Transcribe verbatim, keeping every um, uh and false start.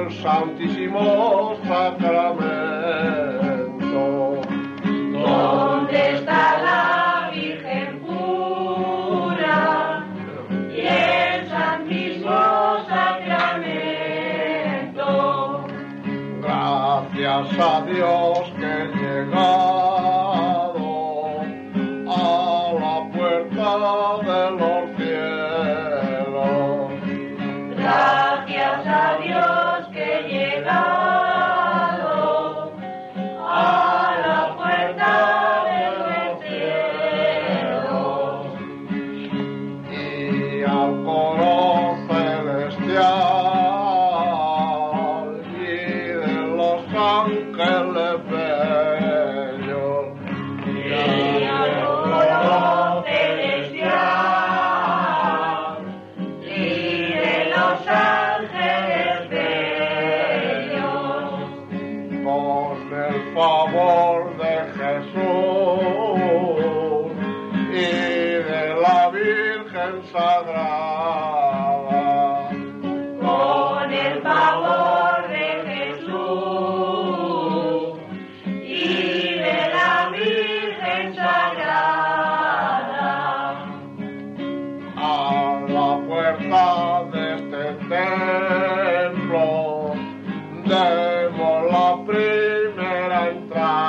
del Santísimo Sacramento. ¿Dónde está la Virgen pura y el Santísimo Sacramento? Gracias a Dios que he llegado a la puerta de los cielos. Gracias a Dios que he llegado a la puerta de los cielos. Y al coro celestial y de los ángeles bellos. Y al coro celestial y de los ángeles bellos. Con el favor de Jesús y de la Virgen Sagrada. Con el favor de Jesús y de la Virgen Sagrada. A la puerta de este templo demos la primera entrada.